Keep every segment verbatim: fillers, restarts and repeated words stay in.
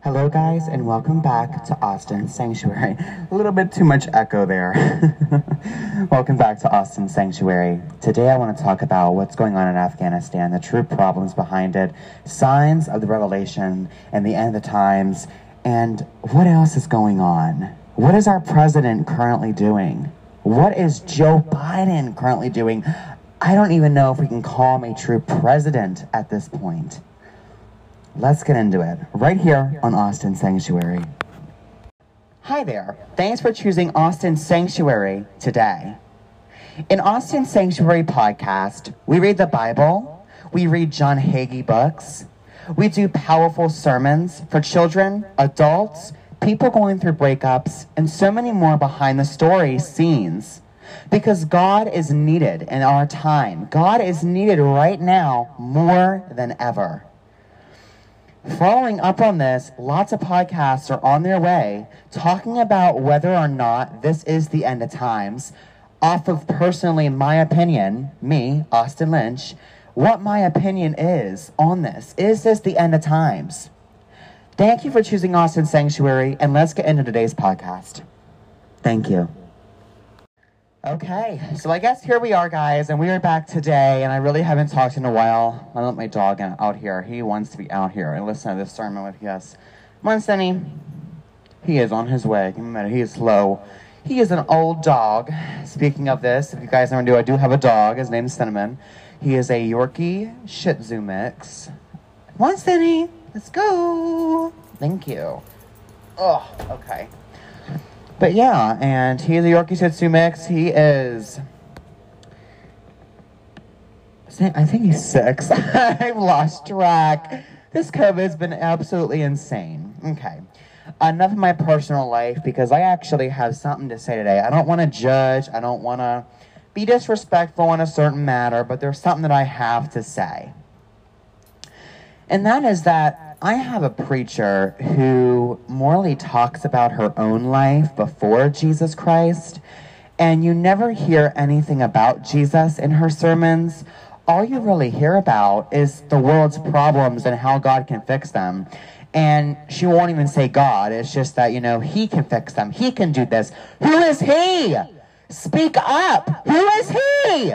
Hello guys, and welcome back to Austin Sanctuary. A little bit too much echo there. Welcome back to Austin Sanctuary. Today I want to talk about what's going on in Afghanistan, the true problems behind it, signs of the revelation and the end of the times, and what else is going on. What is our president currently doing? What is Joe Biden currently doing? I don't even know if we can call him a true president at this point. Let's get into it, right here on Austin Sanctuary. Hi there. Thanks for choosing Austin Sanctuary today. In Austin Sanctuary podcast, we read the Bible, we read John Hagee books, we do powerful sermons for children, adults, people going through breakups, and so many more behind the story scenes. Because God is needed in our time. God is needed right now more than ever. Following up on this, lots of podcasts are on their way talking about whether or not this is the end of times, off of personally my opinion, me, Austin Lynch, what my opinion is on this. Is this the end of times? Thank you for choosing Austin Sanctuary, and let's get into today's podcast. Thank you. Okay, so I guess here we are, guys, and we are back today, and I really haven't talked in a while. I let my dog out here. He wants to be out here and listen to this sermon with us. Come on, Sunny. He is on his way. Give him a minute. He is slow. He is an old dog. Speaking of this, if you guys never do, I do have a dog. His name is Cinnamon. He is a Yorkie Shih Tzu mix. Come on, Sunny. Let's go. Thank you. Oh, okay. But yeah, and he's a Yorkie Shih Tzu mix. He is, I think he's six. I've lost track. This COVID's been absolutely insane. Okay, enough of my personal life, because I actually have something to say today. I don't want to judge. I don't want to be disrespectful on a certain matter, but there's something that I have to say. And that is that I have a preacher who morally talks about her own life before Jesus Christ, and you never hear anything about Jesus in her sermons. All you really hear about is the world's problems and how God can fix them. And she won't even say God. It's just that, you know, he can fix them. He can do this. Who is he? Speak up. Who is he?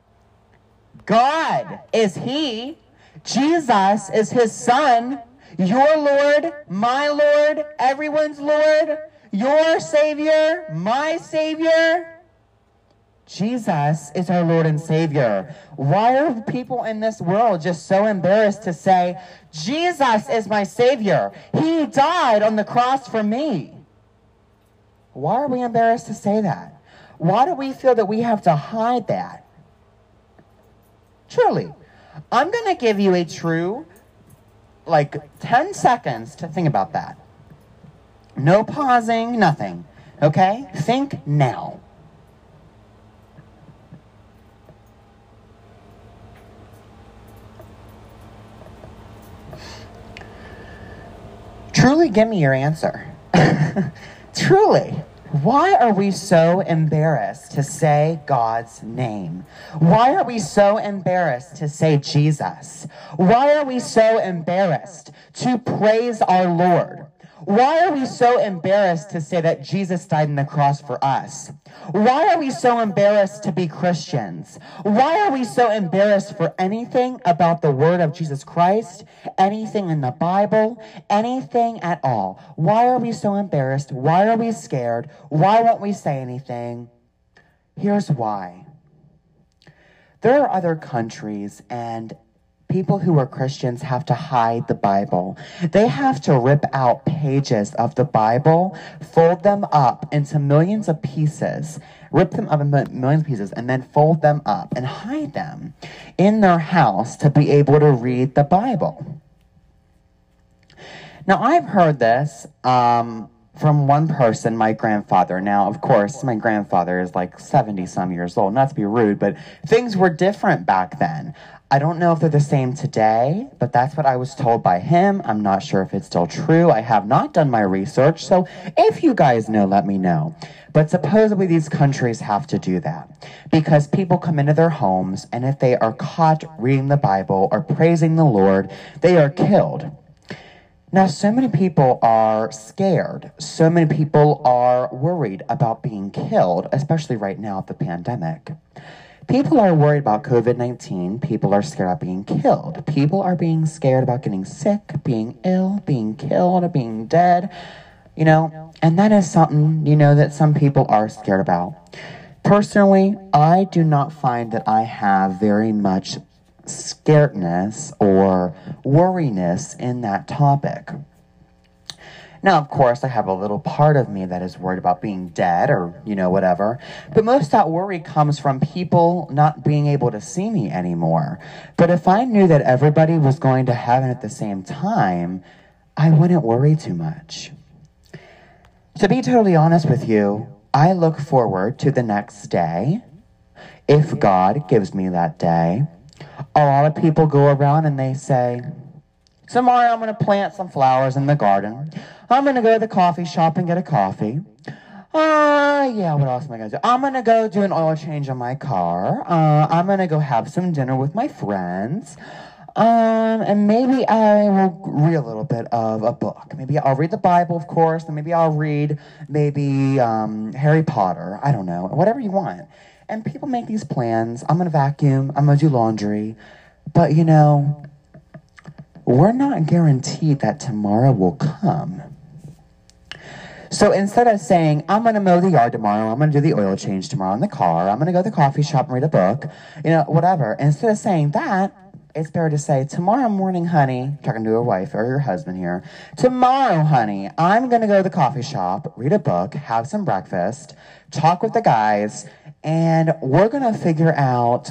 God is he. Jesus is his son. Your Lord, my Lord, everyone's Lord, your Savior, my Savior. Jesus is our Lord and Savior. Why are people in this world just so embarrassed to say, Jesus is my Savior? He died on the cross for me. Why are we embarrassed to say that? Why do we feel that we have to hide that? Truly, I'm going to give you a true like ten seconds to think about that. No pausing, nothing. Okay? Think now. Truly, give me your answer. Truly. Why are we so embarrassed to say God's name? Why are we so embarrassed to say Jesus? Why are we so embarrassed to praise our Lord? Why are we so embarrassed to say that Jesus died on the cross for us? Why are we so embarrassed to be Christians? Why are we so embarrassed for anything about the word of Jesus Christ, anything in the Bible, anything at all? Why are we so embarrassed? Why are we scared? Why won't we say anything? Here's why. There are other countries, and people who are Christians have to hide the Bible. They have to rip out pages of the Bible, fold them up into millions of pieces, rip them up into millions of pieces, and then fold them up and hide them in their house to be able to read the Bible. Now, I've heard this um, from one person, my grandfather. Now, of course, my grandfather is like seventy-some years old. Not to be rude, but things were different back then. I don't know if they're the same today, but that's what I was told by him. I'm not sure if it's still true. I have not done my research, so if you guys know, let me know. But supposedly these countries have to do that because people come into their homes, and if they are caught reading the Bible or praising the Lord, they are killed. Now, so many people are scared. So many people are worried about being killed, especially right now with the pandemic. People are worried about COVID nineteen. People are scared about being killed. People are being scared about getting sick, being ill, being killed, being dead, you know, and that is something, you know, that some people are scared about. Personally, I do not find that I have very much scaredness or worriness in that topic. Now, of course, I have a little part of me that is worried about being dead or, you know, whatever. But most of that worry comes from people not being able to see me anymore. But if I knew that everybody was going to heaven at the same time, I wouldn't worry too much. To be totally honest with you, I look forward to the next day, if God gives me that day. A lot of people go around and they say, tomorrow I'm going to plant some flowers in the garden. I'm going to go to the coffee shop and get a coffee. Uh, yeah, what else am I going to do? I'm going to go do an oil change on my car. Uh, I'm going to go have some dinner with my friends. Um, and maybe I will read a little bit of a book. Maybe I'll read the Bible, of course, and maybe I'll read maybe um, Harry Potter. I don't know, whatever you want. And people make these plans. I'm going to vacuum. I'm going to do laundry. But, you know, we're not guaranteed that tomorrow will come. So instead of saying, I'm going to mow the yard tomorrow, I'm going to do the oil change tomorrow in the car, I'm going to go to the coffee shop and read a book, you know, whatever. Instead of saying that, it's better to say, tomorrow morning, honey, talking to your wife or your husband here, tomorrow, honey, I'm going to go to the coffee shop, read a book, have some breakfast, talk with the guys, and we're going to figure out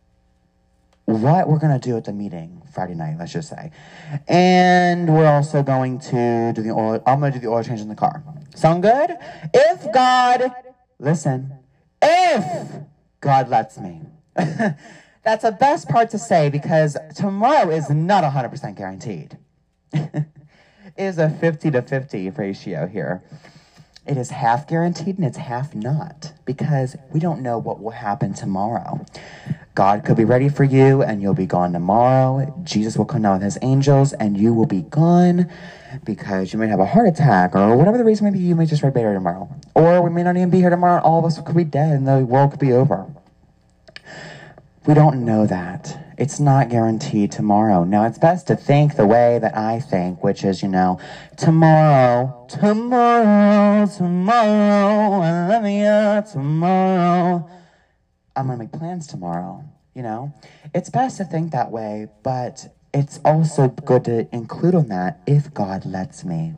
what we're going to do at the meeting Friday night, let's just say. And we're also going to do the oil, I'm going to do the oil change in the car. Sound good? If God, listen, if God lets me. That's the best part to say because tomorrow is not one hundred percent guaranteed. It is a fifty to fifty ratio here. It is half guaranteed and it's half not because we don't know what will happen tomorrow. God could be ready for you and you'll be gone tomorrow. Jesus will come down with his angels and you will be gone because you might have a heart attack or whatever the reason may be. You may just write better tomorrow. Or we may not even be here tomorrow. All of us could be dead and the world could be over. We don't know that. It's not guaranteed tomorrow. Now, it's best to think the way that I think, which is, you know, tomorrow, tomorrow, tomorrow, I love you, tomorrow. I'm going to make plans tomorrow, you know. It's best to think that way, but it's also good to include on that if God lets me.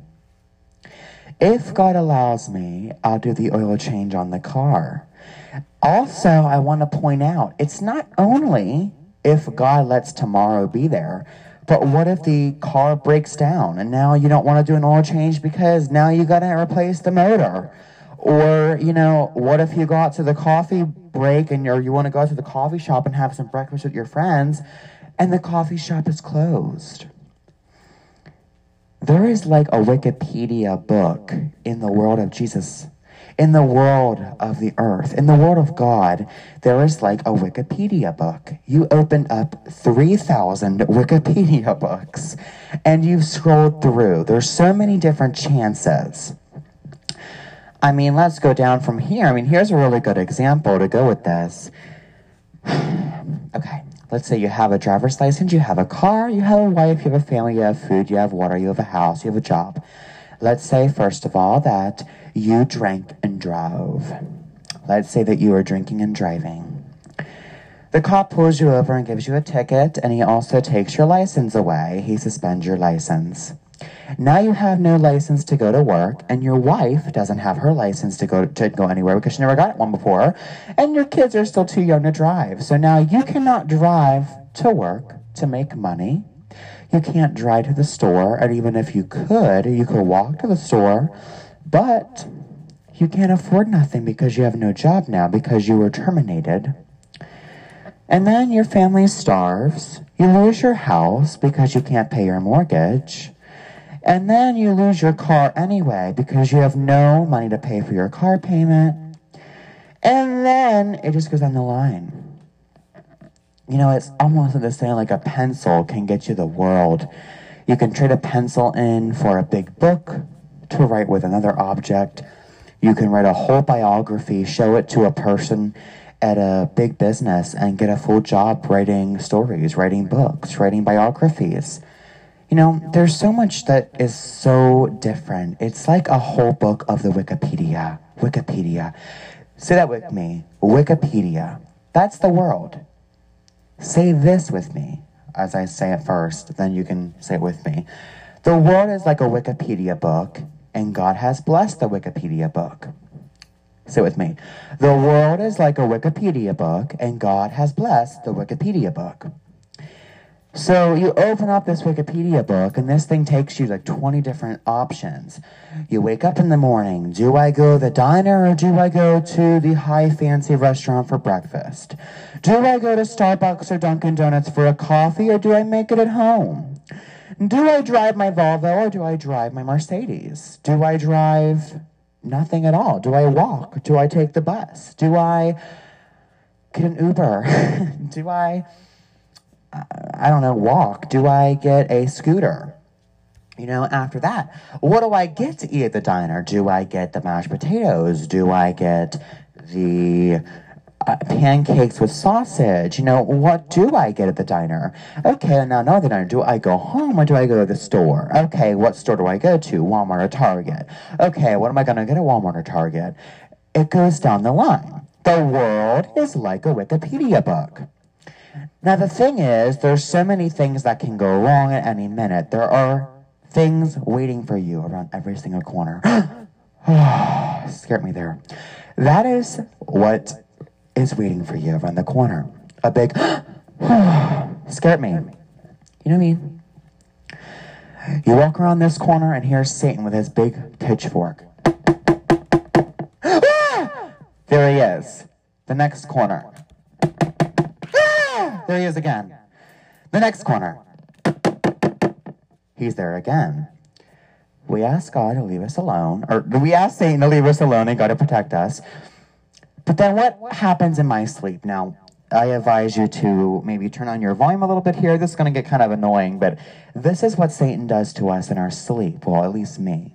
If God allows me, I'll do the oil change on the car. Also, I want to point out, it's not only if God lets tomorrow be there, but what if the car breaks down and now you don't want to do an oil change because now you got to replace the motor? Or, you know, what if you go out to the coffee break and you're, you want to go out to the coffee shop and have some breakfast with your friends and the coffee shop is closed? There is like a Wikipedia book in the world of Jesus. In the world of the earth, in the world of God, there is like a Wikipedia book. You open up three thousand Wikipedia books and you've scrolled through. There's so many different chances. I mean, let's go down from here. I mean, here's a really good example to go with this. Okay, let's say you have a driver's license, you have a car, you have a wife, you have a family, you have food, you have water, you have a house, you have a job. Let's say, first of all, that you drank and drove. Let's say that you are drinking and driving. The cop pulls you over and gives you a ticket, and he also takes your license away. He suspends your license. Now you have no license to go to work, and your wife doesn't have her license to go to go anywhere because she never got one before, and your kids are still too young to drive. So now you cannot drive to work to make money. You can't drive to the store, and even if you could, you could walk to the store, but you can't afford nothing because you have no job now because you were terminated. And then your family starves. You lose your house because you can't pay your mortgage. And then you lose your car anyway because you have no money to pay for your car payment. And then it just goes down the line. You know, it's almost like the saying, like a pencil can get you the world. You can trade a pencil in for a big book to write with another object. You can write a whole biography, show it to a person at a big business, and get a full job writing stories, writing books, writing biographies. You know, there's so much that is so different. It's like a whole book of the Wikipedia. Wikipedia. Say that with me. Wikipedia. That's the world. Say this with me as I say it first, then you can say it with me. The world is like a Wikipedia book, and God has blessed the Wikipedia book. Say it with me. The world is like a Wikipedia book, and God has blessed the Wikipedia book. So you open up this Wikipedia book, and this thing takes you like twenty different options. You wake up in the morning. Do I go to the diner, or do I go to the high fancy restaurant for breakfast? Do I go to Starbucks or Dunkin' Donuts for a coffee, or do I make it at home? Do I drive my Volvo, or do I drive my Mercedes? Do I drive nothing at all? Do I walk? Do I take the bus? Do I get an Uber? do I... I don't know, walk? Do I get a scooter? You know, after that, what do I get to eat at the diner? Do I get the mashed potatoes? Do I get the uh, pancakes with sausage? You know, what do I get at the diner? Okay, now no, the diner. Do I go home or do I go to the store? Okay, what store do I go to? Walmart or Target? Okay, what am I going to get at Walmart or Target? It goes down the line. The world is like a Wikipedia book. Now, the thing is, there's so many things that can go wrong at any minute. There are things waiting for you around every single corner. Scared me there. That is what is waiting for you around the corner. A big scared me. You know what I mean? You walk around this corner, and here's Satan with his big pitchfork. There he is. The next corner. There he is again. The next corner. He's there again. We ask God to leave us alone, or we ask Satan to leave us alone and God to protect us. But then what happens in my sleep? Now, I advise you to maybe turn on your volume a little bit here. This is going to get kind of annoying, but this is what Satan does to us in our sleep. Well, at least me.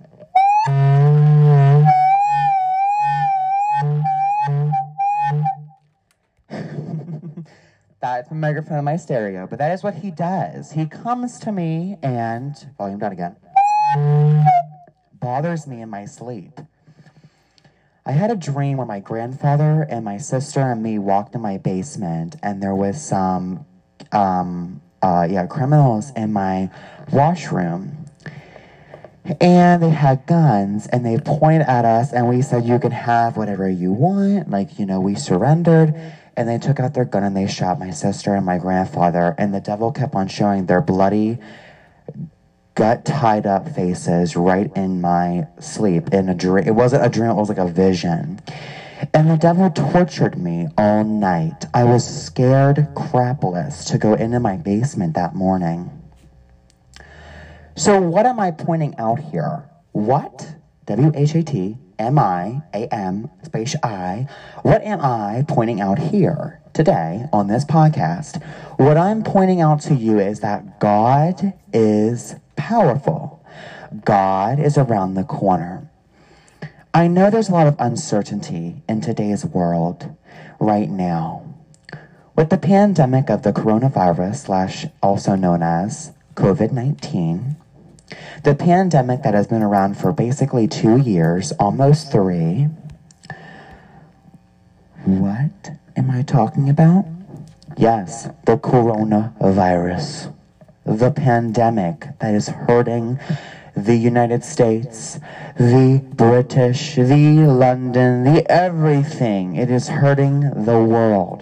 That's the microphone of my stereo, but that is what he does. He comes to me and, volume down again, bothers me in my sleep. I had a dream where my grandfather and my sister and me walked in my basement, and there was some, um, uh, yeah, criminals in my washroom. And they had guns, and they pointed at us, and we said, you can have whatever you want. Like, you know, we surrendered. And they took out their gun and they shot my sister and my grandfather. And the devil kept on showing their bloody, gut-tied-up faces right in my sleep. In a dream. It wasn't a dream, it was like a vision. And the devil tortured me all night. I was scared crapless to go into my basement that morning. So what am I pointing out here? What? W H A T. M I, A M, space I, what am I pointing out here today on this podcast? What I'm pointing out to you is that God is powerful. God is around the corner. I know there's a lot of uncertainty in today's world right now. With the pandemic of the coronavirus, slash also known as COVID nineteen, the pandemic that has been around for basically two years, almost three. What am I talking about? Yes, the coronavirus. The pandemic that is hurting the United States, the British, the London, the everything. It is hurting the world.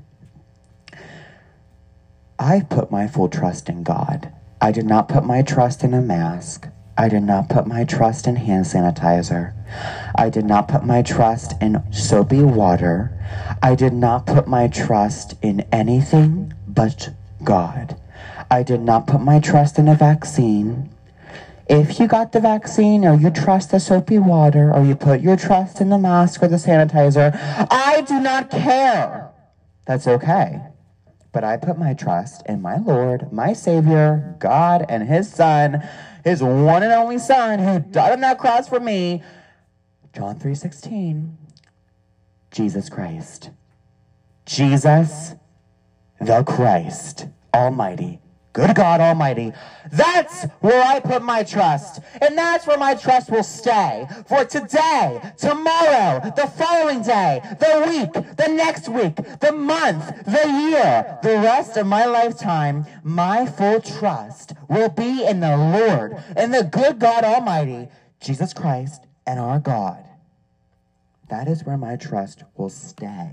I put my full trust in God. I did not put my trust in a mask. I did not put my trust in hand sanitizer. I did not put my trust in soapy water. I did not put my trust in anything but God. I did not put my trust in a vaccine. If you got the vaccine, or you trust the soapy water, or you put your trust in the mask or the sanitizer, I do not care. That's okay. But I put my trust in my Lord, my Savior, God, and his Son, his one and only Son, who died on that cross for me. John three sixteen, Jesus Christ. Jesus, the Christ, Almighty, good God Almighty. That's where I put my trust. And that's where my trust will stay. For today, tomorrow, the following day, the week, the next week, the month, the year, the rest of my lifetime, my full trust will be in the Lord, in the good God Almighty, Jesus Christ, and our God. That is where my trust will stay.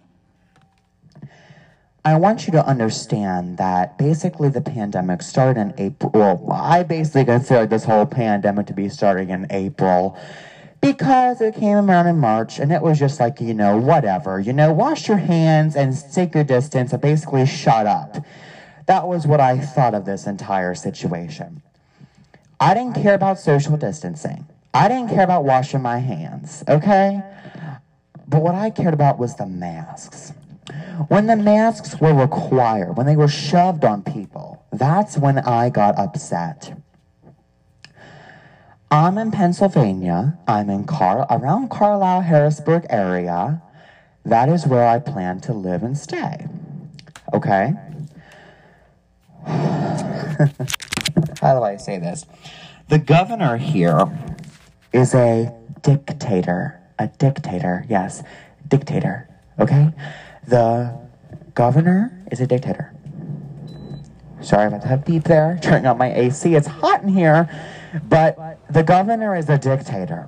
I want you to understand that basically the pandemic started in April. Well, I basically consider this whole pandemic to be starting in April because it came around in March and it was just like, you know, whatever. You know, wash your hands and take your distance and basically shut up. That was what I thought of this entire situation. I didn't care about social distancing. I didn't care about washing my hands, okay? But what I cared about was the masks. When the masks were required, when they were shoved on people, that's when I got upset. I'm in Pennsylvania. I'm in Car around Carlisle, Harrisburg area. That is where I plan to live and stay. Okay? How do I say this? The governor here is a dictator. A dictator, yes. Dictator, okay? The governor is a dictator. Sorry about that beep there. Turning on my A C. It's hot in here. But the governor is a dictator.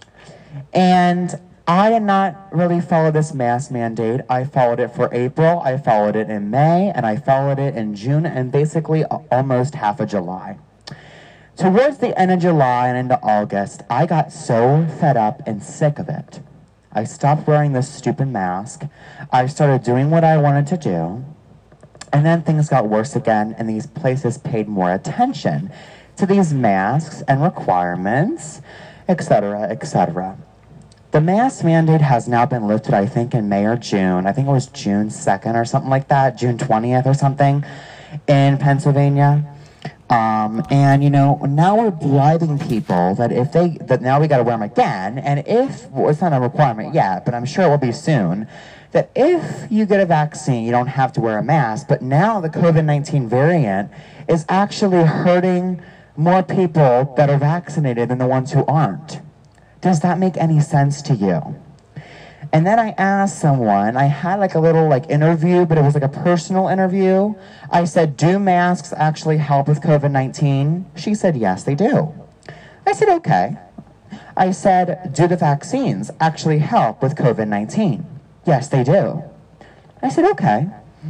And I did not really follow this mask mandate. I followed it for April. I followed it in May. And I followed it in June. And basically almost half of July. Towards the end of July and into August, I got so fed up and sick of it. I stopped wearing this stupid mask. I started doing what I wanted to do. And then things got worse again, and these places paid more attention to these masks and requirements, et cetera, et cetera. The mask mandate has now been lifted, I think, in May or June. I think it was June second or something like that, June twentieth or something, in Pennsylvania. Um, and, you know, now we're bribing people that if they, that now we got to wear them again, and if, well, it's not a requirement yet, but I'm sure it will be soon, that if you get a vaccine, you don't have to wear a mask, but now the COVID nineteen variant is actually hurting more people that are vaccinated than the ones who aren't. Does that make any sense to you? And then I asked someone, I had like a little like interview, but it was like a personal interview. I said, do masks actually help with COVID nineteen? She said, yes, they do. I said, okay. I said, do the vaccines actually help with COVID nineteen? Yes, they do. I said, okay.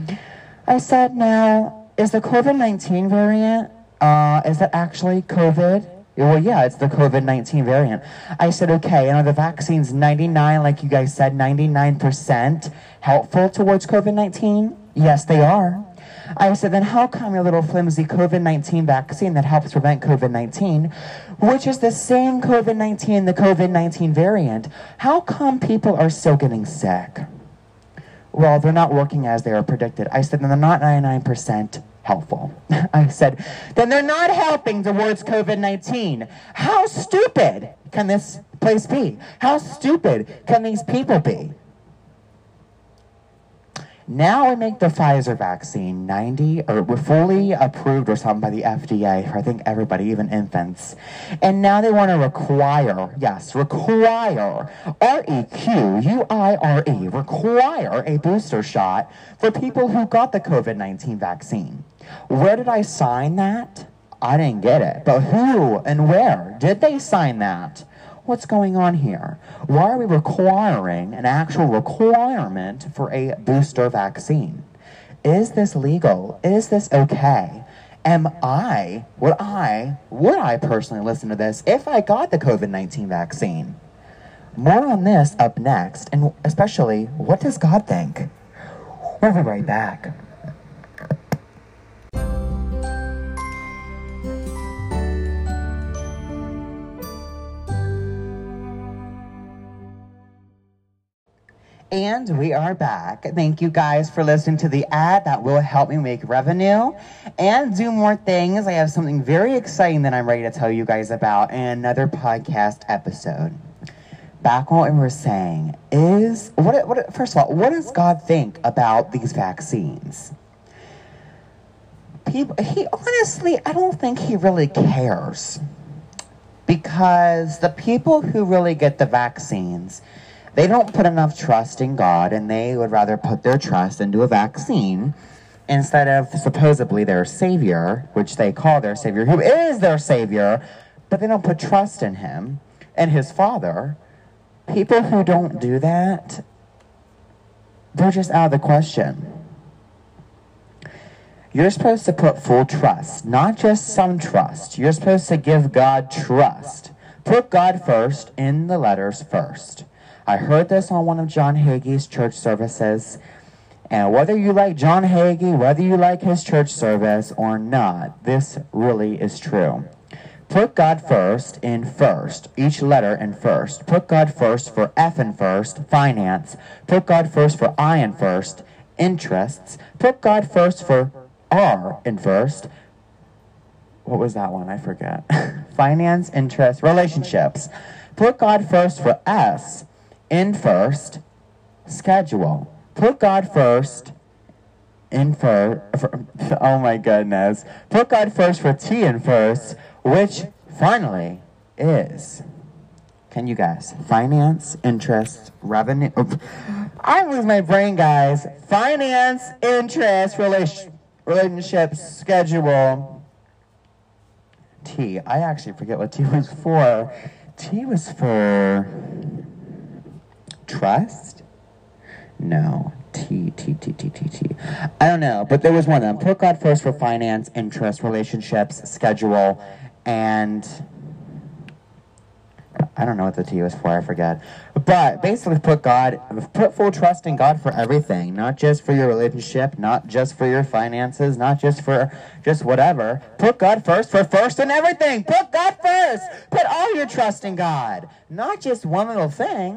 I said, now, is the COVID nineteen variant, uh, is that actually COVID? Well, yeah, it's the COVID nineteen variant. I said, okay, and are the vaccines ninety-nine, like you guys said, ninety-nine percent helpful towards COVID nineteen? Yes, they are. I said, then how come your little flimsy COVID nineteen vaccine that helps prevent COVID nineteen, which is the same COVID nineteen, the COVID nineteen variant, how come people are still getting sick? Well, they're not working as they are predicted. I said, then they're not ninety-nine percent helpful. I said, then they're not helping towards COVID nineteen. How stupid can this place be? How stupid can these people be? Now we make the Pfizer vaccine ninety or fully approved or something by the F D A for I think everybody, even infants. And now they want to require, yes, require, R E Q U I R E, require a booster shot for people who got the COVID nineteen vaccine. Where did I sign that? I didn't get it. But who and where did they sign that? What's going on here? Why are we requiring an actual requirement for a booster vaccine? Is this legal? Is this okay? Am I, would I, would I personally listen to this if I got the COVID nineteen vaccine? More on this up next, and especially, what does God think? We'll be right back. And we are back. Thank you guys for listening to the ad. That will help me make revenue and do more things. I have something very exciting that I'm ready to tell you guys about in another podcast episode. Back on what we were saying is, what, what, first of all, what does God think about these vaccines? People, he honestly, I don't think he really cares. Because the people who really get the vaccines, they don't put enough trust in God, and they would rather put their trust into a vaccine instead of supposedly their Savior, which they call their Savior, who is their Savior, but they don't put trust in Him and His Father. People who don't do that, they're just out of the question. You're supposed to put full trust, not just some trust. You're supposed to give God trust. Put God first in the letters first. I heard this on one of John Hagee's church services, and whether you like John Hagee, whether you like his church service or not, this really is true. Put God first in first, each letter in first. Put God first for F in first, finance. Put God first for I in first, interests. Put God first for R in first. What was that one? I forget. Finance, interest, relationships. Put God first for S in first, schedule. Put God first in for, for, oh my goodness. Put God first for T in first, which finally is, can you guess? Finance, interest, revenue. I lose my brain, guys. Finance, interest, relation, relationships, schedule. T. I actually forget what T was for. T was for trust? No. T, T, T, T, T, T. I don't know, but there was one of them. Put God first for finance, interest, relationships, schedule, and I don't know what the T was for, I forget. But basically put God, put full trust in God for everything, not just for your relationship, not just for your finances, not just for just whatever. Put God first for first in everything. Put God first. Put all your trust in God, not just one little thing.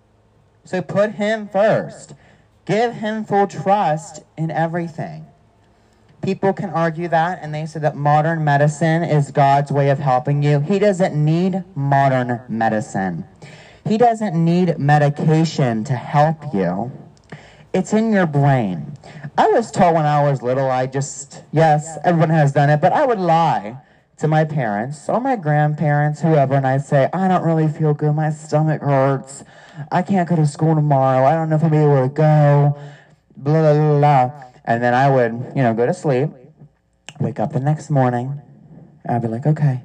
So put Him first. Give Him full trust in everything. People can argue that, and they say that modern medicine is God's way of helping you. He doesn't need modern medicine. He doesn't need medication to help you. It's in your brain. I was told when I was little, I just, yes, everyone has done it, but I would lie to my parents or my grandparents, whoever, and I'd say, I don't really feel good. My stomach hurts. I can't go to school tomorrow. I don't know if I'll be able to go. Blah, blah, blah, blah. And then I would, you know, go to sleep, wake up the next morning, and I'd be like, okay,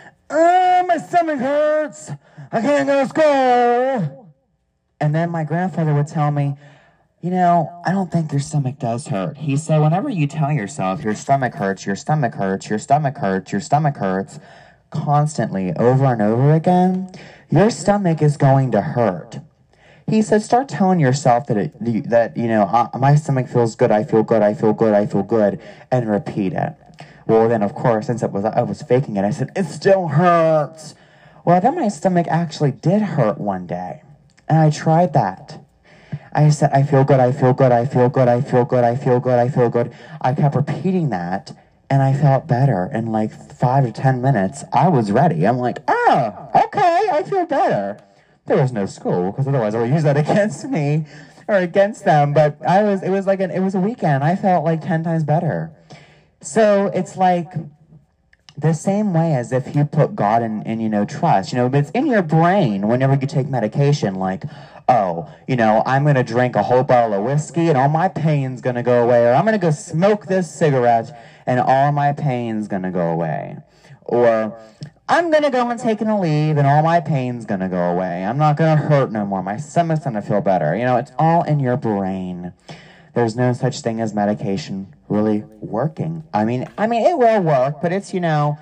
oh, my stomach hurts. I can't go to school. And then my grandfather would tell me, you know, I don't think your stomach does hurt. He said, whenever you tell yourself your stomach hurts, your stomach hurts, your stomach hurts, your stomach hurts, constantly over and over again, your stomach is going to hurt. He said, start telling yourself that, it, that you know, uh, my stomach feels good, I feel good, I feel good, I feel good, and repeat it. Well, then, of course, since it was, I was faking it, I said, it still hurts. Well, then my stomach actually did hurt one day, and I tried that. I said, I feel good, I feel good, I feel good, I feel good, I feel good, I feel good. I kept repeating that, and I felt better. In like five to ten minutes, I was ready. I'm like, oh, okay, I feel better. There was no school, because otherwise I would use that against me or against them. But I was, it was like an, it was a weekend. I felt like ten times better. So it's like the same way as if you put God in, in, you know, trust. You know, but it's in your brain whenever you take medication, like, oh, you know, I'm going to drink a whole bottle of whiskey and all my pain's going to go away. Or I'm going to go smoke this cigarette and all my pain's going to go away. Or I'm going to go and take a leave and all my pain's going to go away. I'm not going to hurt no more. My stomach's going to feel better. You know, it's all in your brain. There's no such thing as medication really working. I mean, I mean, it will work, but it's, you know,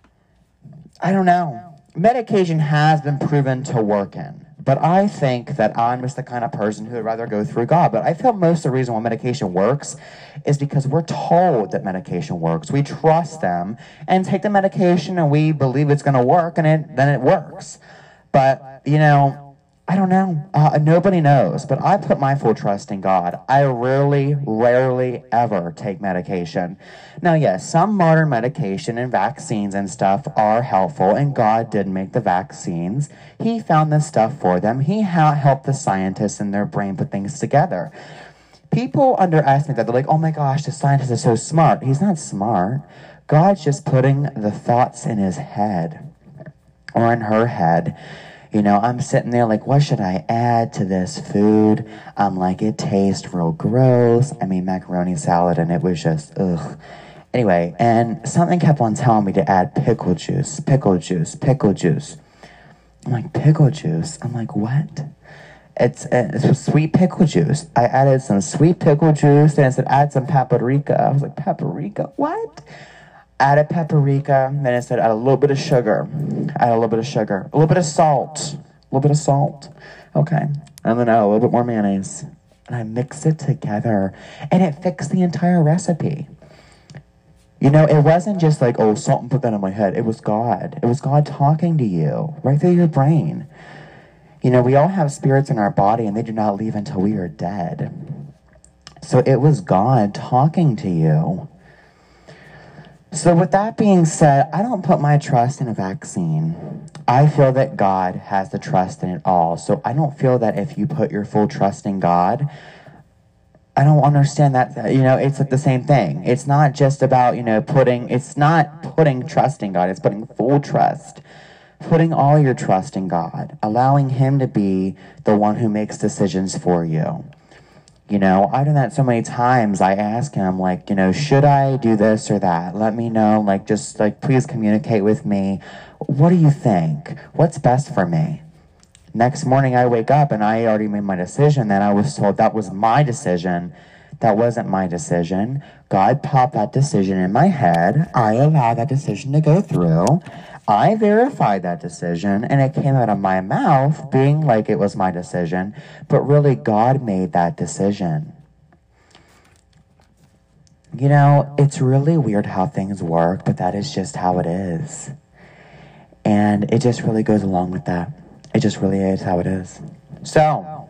I don't know. Medication has been proven to work in. But I think that I'm just the kind of person who would rather go through God. But I feel most of the reason why medication works is because we're told that medication works. We trust them and take the medication and we believe it's going to work, and it, then it works. But, you know, I don't know. Uh, nobody knows, but I put my full trust in God. I rarely, rarely ever take medication. Now, yes, some modern medication and vaccines and stuff are helpful, and God did make the vaccines. He found this stuff for them. He ha- helped the scientists in their brain put things together. People underestimate that. They're like, oh my gosh, the scientist is so smart. He's not smart. God's just putting the thoughts in his head or in her head. You know, I'm sitting there like, what should I add to this food? I'm like, it tastes real gross. I mean, macaroni salad, and it was just, ugh. Anyway, and something kept on telling me to add pickle juice, pickle juice, pickle juice. I'm like, pickle juice? I'm like, what? It's, it's sweet pickle juice. I added some sweet pickle juice, and it said add some paprika. I was like, paprika? What? Added paprika, then it said add a little bit of sugar. Add a little bit of sugar. A little bit of salt. A little bit of salt. Okay. And then add a little bit more mayonnaise. And I mix it together. And it fixed the entire recipe. You know, it wasn't just like, oh, salt and put that in my head. It was God. It was God talking to you right through your brain. You know, we all have spirits in our body, and they do not leave until we are dead. So it was God talking to you. So with that being said, I don't put my trust in a vaccine. I feel that God has the trust in it all. So I don't feel that if you put your full trust in God, I don't understand that, you know, it's like the same thing. It's not just about, you know, putting, it's not putting trust in God. It's putting full trust. Putting all your trust in God. Allowing him to be the one who makes decisions for you. You know, I've done that so many times. I ask him, like, you know, should I do this or that? Let me know, like, just, like, please communicate with me. What do you think? What's best for me? Next morning I wake up and I already made my decision. Then I was told that was my decision. That wasn't my decision. God popped that decision in my head. I allowed that decision to go through. I verified that decision, and it came out of my mouth being like it was my decision, but really God made that decision. You know, it's really weird how things work, but that is just how it is. And it just really goes along with that. It just really is how it is. So,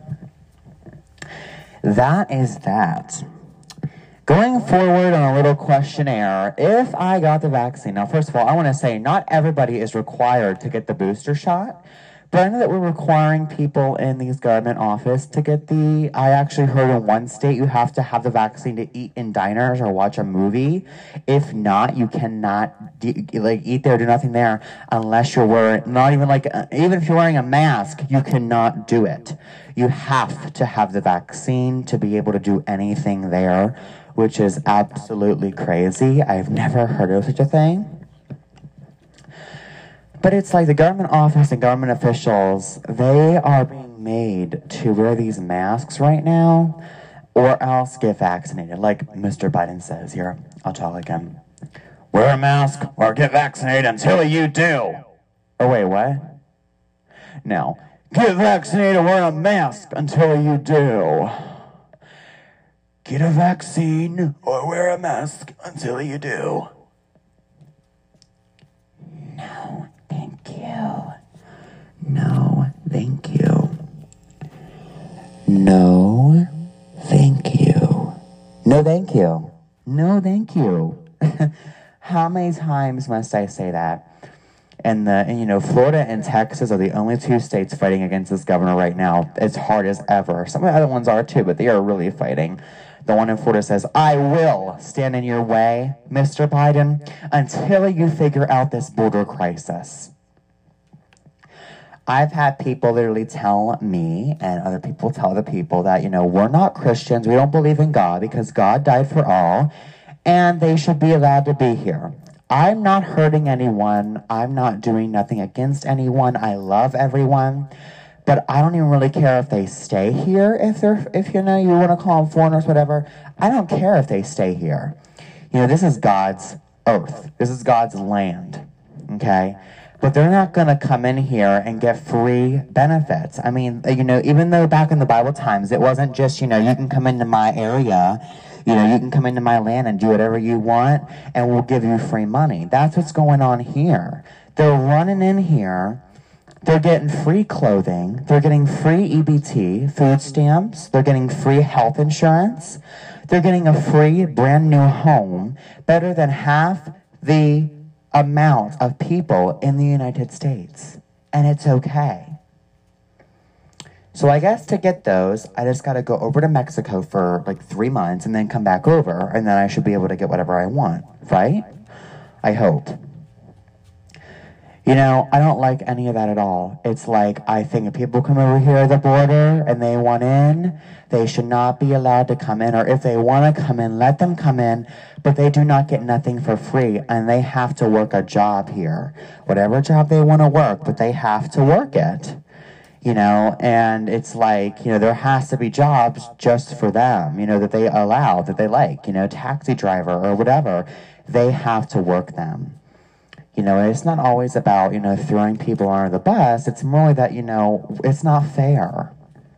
that is that. Going forward on a little questionnaire, if I got the vaccine, now first of all, I want to say not everybody is required to get the booster shot, but I know that we're requiring people in these government office to get the, I actually heard in one state you have to have the vaccine to eat in diners or watch a movie. If not, you cannot de- like eat there, do nothing there unless you're wearing, not even like, uh, even if you're wearing a mask, you cannot do it. You have to have the vaccine to be able to do anything there, which is absolutely crazy. I've never heard of such a thing. But it's like the government office and government officials, they are being made to wear these masks right now or else get vaccinated. Like Mister Biden says here, I'll talk like him. Wear a mask or get vaccinated until you do. Oh, wait, what? No. Get vaccinated or wear a mask until you do. Get a vaccine or wear a mask until you do. No, thank you. No, thank you. No, thank you. No, thank you. No, thank you. How many times must I say that? And, the, and, you know, Florida and Texas are the only two states fighting against this governor right now as hard as ever. Some of the other ones are too, but they are really fighting. The one in Florida says, I will stand in your way, Mister Biden, until you figure out this border crisis. I've had people literally tell me and other people tell the people that, you know, we're not Christians. We don't believe in God because God died for all, and they should be allowed to be here. I'm not hurting anyone. I'm not doing nothing against anyone. I love everyone. But I don't even really care if they stay here, if they're, if you know, you want to call them foreigners, whatever. I don't care if they stay here. You know, this is God's earth. This is God's land, okay? But they're not going to come in here and get free benefits. I mean, you know, even though back in the Bible times, it wasn't just, you know, you can come into my area, you know, you can come into my land and do whatever you want, and we'll give you free money. That's what's going on here. They're running in here They're getting free clothing. They're getting free E B T, food stamps. They're getting free health insurance. They're getting a free brand new home, better than half the amount of people in the United States. And it's okay. So I guess to get those, I just got to go over to Mexico for like three months and then come back over, and then I should be able to get whatever I want, right? I hope. You know, I don't like any of that at all. It's like, I think if people come over here at the border and they want in, they should not be allowed to come in. Or if they want to come in, let them come in, but they do not get nothing for free, and they have to work a job here. Whatever job they want to work, but they have to work it. You know, and it's like, you know, there has to be jobs just for them, you know, that they allow, that they like, you know, taxi driver or whatever. They have to work them. You know, it's not always about, you know, throwing people under the bus. It's more that, you know, it's not fair.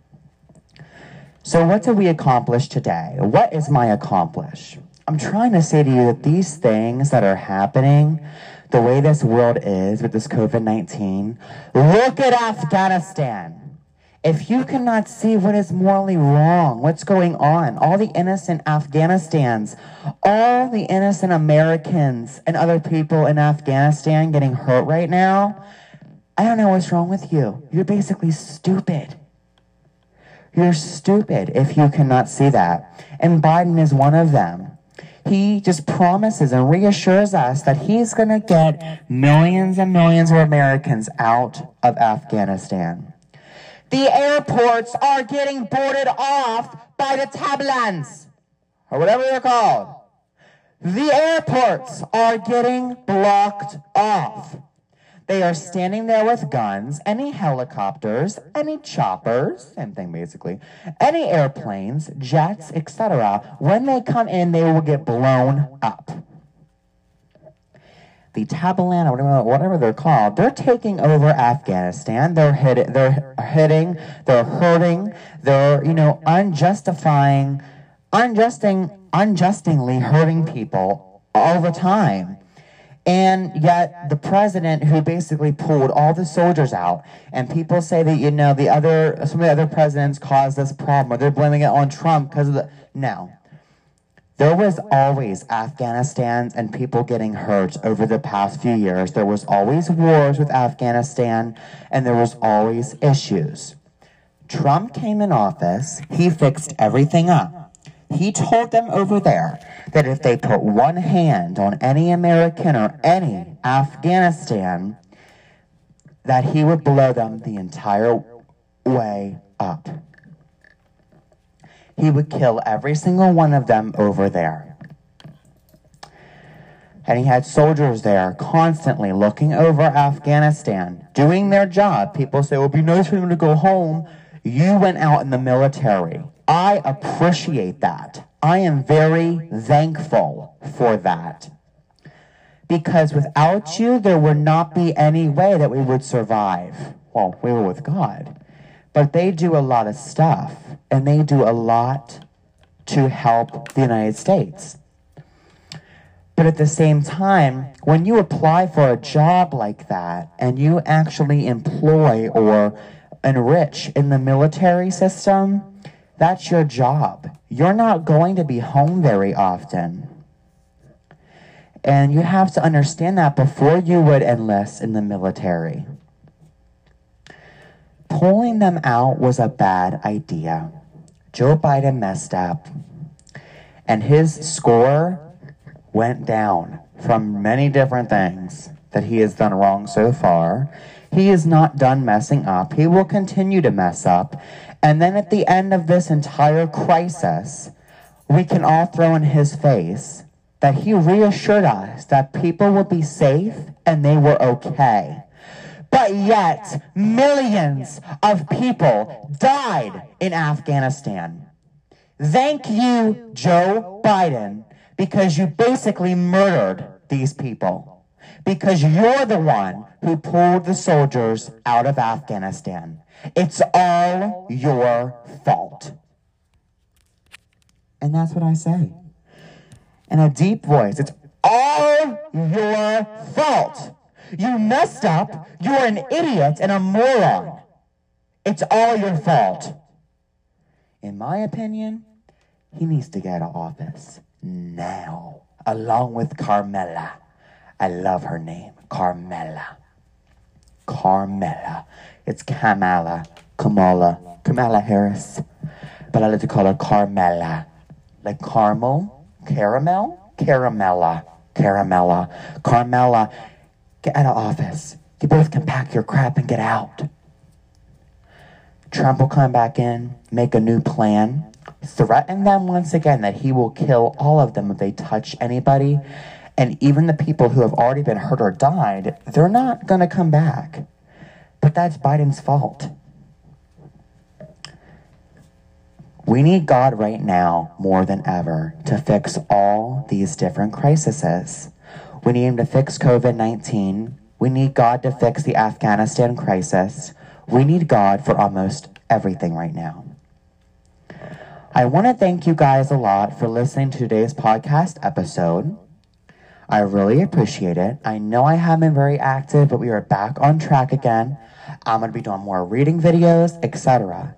So what did we accomplish today? What is my accomplish? I'm trying to say to you that these things that are happening, the way this world is with this COVID nineteen, look at Afghanistan. If you cannot see what is morally wrong, what's going on, all the innocent Afghanistans, all the innocent Americans and other people in Afghanistan getting hurt right now, I don't know what's wrong with you. You're basically stupid. You're stupid if you cannot see that. And Biden is one of them. He just promises and reassures us that he's going to get millions and millions of Americans out of Afghanistan. The airports are getting boarded off by the Talibans, or whatever they're called. The airports are getting blocked off. They are standing there with guns, any helicopters, any choppers, same thing basically, any airplanes, jets, et cetera. When they come in, they will get blown up. The Taliban, or whatever, whatever they're called, they're taking over Afghanistan. They're hit, they're hitting, they're hurting, they're, you know, unjustifying, unjusting, unjustingly hurting people all the time. And yet the president, who basically pulled all the soldiers out, and people say that, you know, the other, some of the other presidents caused this problem, or they're blaming it on Trump because of the, no. There was always Afghanistan and people getting hurt over the past few years. There was always wars with Afghanistan, and there was always issues. Trump came in office, he fixed everything up. He told them over there that if they put one hand on any American or any Afghanistan, that he would blow them the entire way up. He would kill every single one of them over there. And he had soldiers there constantly looking over Afghanistan, doing their job. People say, well, it'd be nice for them to go home. You went out in the military. I appreciate that. I am very thankful for that. Because without you, there would not be any way that we would survive. Well, we were with God. But they do a lot of stuff, and they do a lot to help the United States. But at the same time, when you apply for a job like that, and you actually employ or enrich in the military system, that's your job. You're not going to be home very often. And you have to understand that before you would enlist in the military. Pulling them out was a bad idea. Joe Biden messed up. And his score went down from many different things that he has done wrong so far. He is not done messing up. He will continue to mess up. And then at the end of this entire crisis, we can all throw in his face that he reassured us that people will be safe and they were okay. But yet, millions of people died in Afghanistan. Thank you, Joe Biden, because you basically murdered these people. Because you're the one who pulled the soldiers out of Afghanistan. It's all your fault. And that's what I say. In a deep voice, it's all your fault. You messed up. You're an idiot and a moron. It's all your fault. In my opinion, he needs to get out of office now, along with Carmela. I love her name, Carmela. Carmela. It's Kamala, Kamala, Kamala Harris. But I like to call her Carmela. Like caramel, caramel, caramella, caramella. Carmela, get out of office. You both can pack your crap and get out. Trump will come back in, make a new plan, threaten them once again that he will kill all of them if they touch anybody. And even the people who have already been hurt or died, they're not going to come back. But that's Biden's fault. We need God right now more than ever to fix all these different crises. We need him to fix covid nineteen. We need God to fix the Afghanistan crisis. We need God for almost everything right now. I want to thank you guys a lot for listening to today's podcast episode. I really appreciate it. I know I haven't been very active, but we are back on track again. I'm going to be doing more reading videos, et cetera.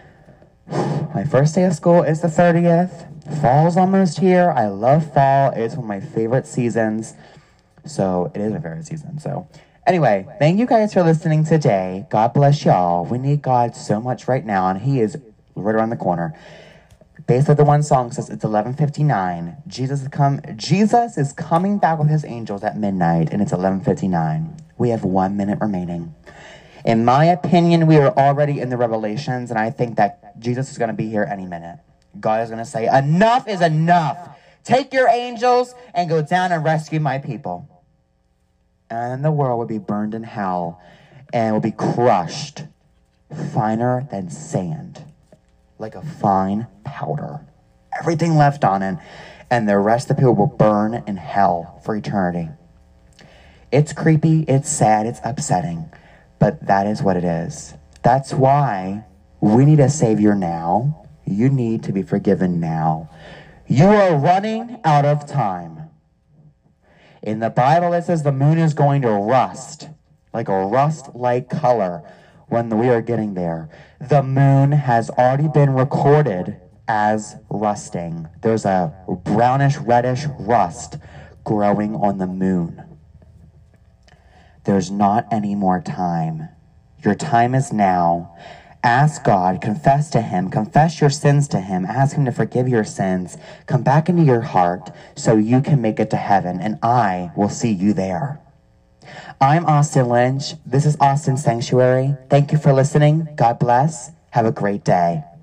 My first day of school is the thirtieth. Fall's almost here. I love fall. It's one of my favorite seasons. So it is my favorite season. So anyway, thank you guys for listening today. God bless y'all. We need God so much right now, and he is right around the corner. Basically, the one song says it's eleven fifty-nine. Jesus is come. Jesus is coming back with his angels at midnight, and it's eleven fifty-nine. We have one minute remaining. In my opinion, we are already in the Revelations, and I think that Jesus is going to be here any minute. God is going to say, enough is enough. Take your angels and go down and rescue my people. And then the world will be burned in hell and will be crushed finer than sand, like a fine powder. Everything left on it, and the rest of the people will burn in hell for eternity. It's creepy, it's sad, it's upsetting. But that is what it is. That's why we need a Savior now. You need to be forgiven now. You are running out of time. In the Bible, it says the moon is going to rust, like a rust-like color when we are getting there. The moon has already been recorded as rusting. There's a brownish, reddish rust growing on the moon. There's not any more time. Your time is now. Ask God, confess to him, confess your sins to him, ask him to forgive your sins, come back into your heart so you can make it to heaven, and I will see you there. I'm Austin Lynch. This is Austin Sanctuary. Thank you for listening. God bless. Have a great day.